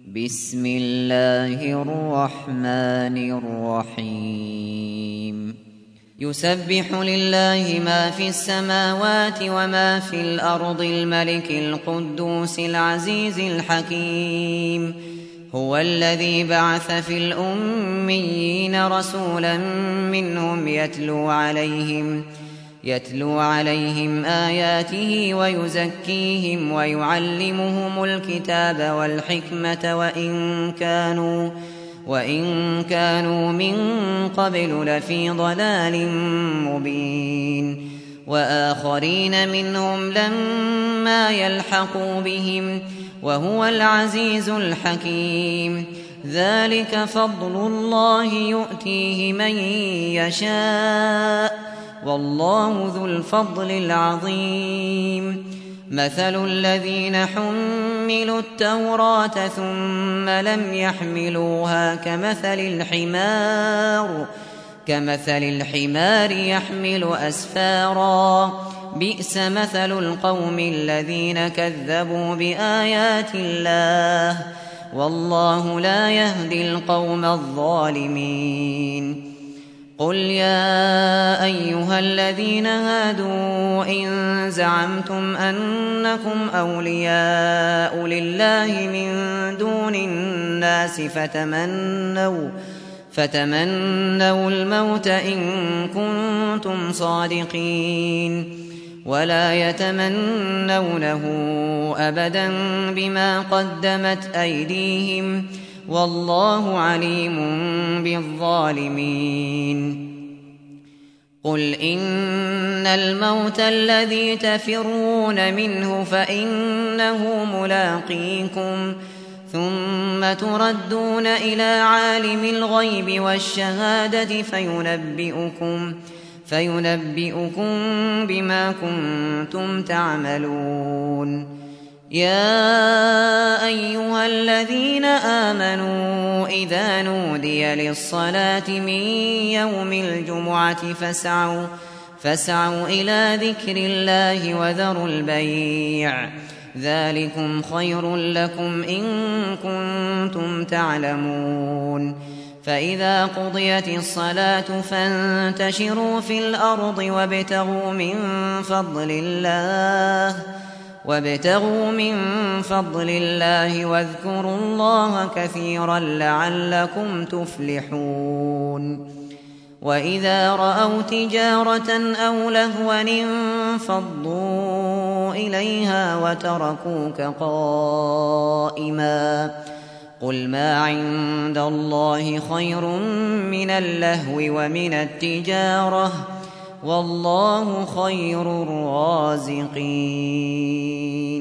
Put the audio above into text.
بسم الله الرحمن الرحيم يسبح لله ما في السماوات وما في الأرض الملك القدوس العزيز الحكيم هو الذي بعث في الأميين رسولا منهم يتلو عليهم آياته ويزكيهم ويعلمهم الكتاب والحكمة وإن كانوا من قبل لفي ضلال مبين وآخرين منهم لما يلحقوا بهم وهو العزيز الحكيم ذلك فضل الله يؤتيه من يشاء والله ذو الفضل العظيم مثل الذين حملوا التوراة ثم لم يحملوها كمثل الحمار يحمل أسفارا بئس مثل القوم الذين كذبوا بآيات الله والله لا يهدي القوم الظالمين قل يا أيها الذين هادوا إن زعمتم أنكم أولياء لله من دون الناس فتمنوا الموت إن كنتم صادقين ولا يتمنونه أبدا بما قدمت أيديهم والله عليم بالظالمين قل إن الموت الذي تفرون منه فإنه ملاقيكم ثم تردون إلى عالم الغيب والشهادة فينبئكم بما كنتم تعملون يا أيها الذين آمنوا إذا نودي للصلاة من يوم الجمعة فاسعوا إلى ذكر الله وذروا البيع ذلكم خير لكم إن كنتم تعلمون فإذا قضيت الصلاة فانتشروا في الأرض وابتغوا من فضل الله واذكروا الله كثيرا لعلكم تفلحون وإذا رأوا تجارة أو لهوا انفضوا إليها وتركوك قائما قل ما عند الله خير من اللهو ومن التجارة والله خير الرازقين